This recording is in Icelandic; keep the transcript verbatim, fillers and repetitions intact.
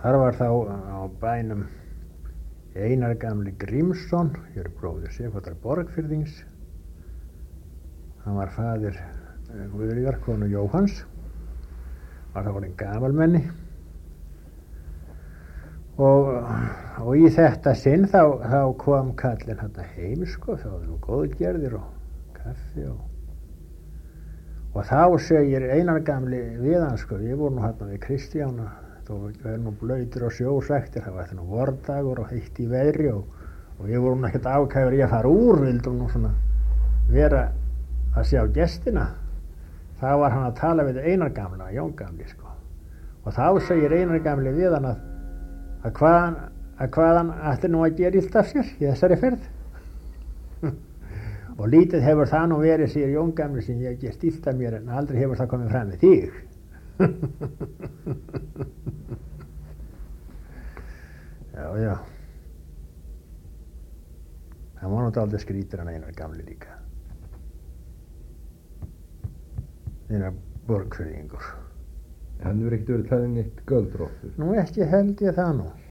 þar var þá á bænum Einar gamli Grímsson, hér er bróðir Sighvatar Borgfirðings. Hann var faðir Guðríðar konu Jóhanns, var þá orðinn gamalmenni. Og, og í þetta sinn þá, þá kom kallinn hérna heim, sko, þá var nú góðgerðir og kaffi og og þá segir Einar gamli við hann, sko, við vorum nú hérna við Kristjána, þó við erum nú blautir og sjósæktir, það var þetta nú vordagur og heitt í veðri og, og við vorum ekkert ákæfur í að fara úr, vildum nú svona vera að sjá gestina. Þá var hann að tala við Einar gamla, Jón gamli, sko, og þá segir Einar gamli við hann að að hvaðan, að hvaðan ætti nú að gera illt af sér í þessari ferð. Og lítið hefur það nú verið, segir Jón gamli, sem ég gert illt af mér, en aldrei hefur það komið fram með þig. Já, já. Það var náttúrulega aldrei skrítur hann Einar gamli líka. Einar Borgfirðingur. Hann hefur ekkert verið talinn eitt göldróttur. Nú ekki held ég það nú.